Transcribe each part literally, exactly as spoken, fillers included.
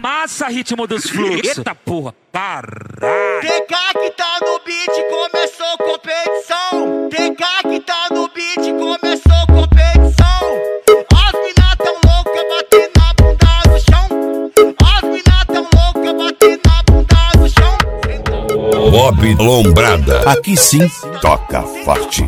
Massa, ritmo dos fluxos. Eita porra, caralho. T K que tá no beat, começou competição. T K que tá no beat, começou competição. As mina tão louca, batendo a bunda no chão. As mina tão louca, batendo a bunda no chão. Bob Lombrada, aqui sim toca forte.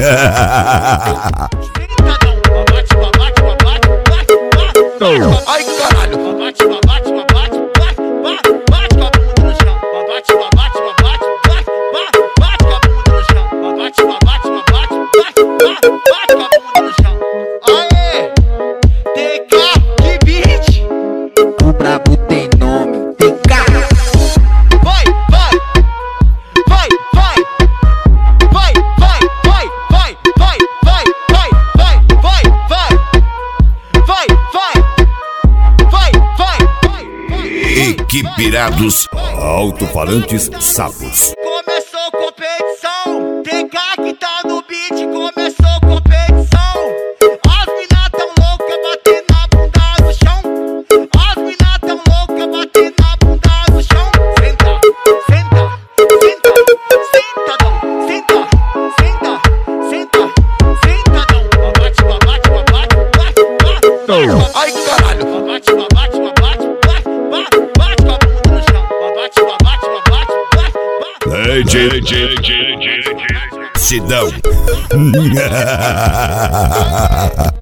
Ai caralho, bate, bate, bate, bate, bate, bate com a bunda no chão. Bate, bate, bate, bate, bate com a bunda no chão. Bate, bate, bate, bate, bate com a bunda no chão. Aê, T K que beat. O brabo tem nome, T K. Vai, vai, vai, vai, vai, vai, vai, vai, vai, vai, vai, vai, vai, vai, vai, vai, vai. Equipirados, alto-falantes sapos. Começou competição, T K que tá no beat, começou competição. As mina tão louca, batendo a bunda no chão. As mina tão louca, batendo a bunda no chão. Senta, senta, senta, sentadão, senta, senta, senta, sentadão. Bate, bate, bate, bate, bate. Ai caralho, bate, bate, bate, bate, bate, bate com a bunda no chão. Bate, bate, bate, bate. D J Sidão.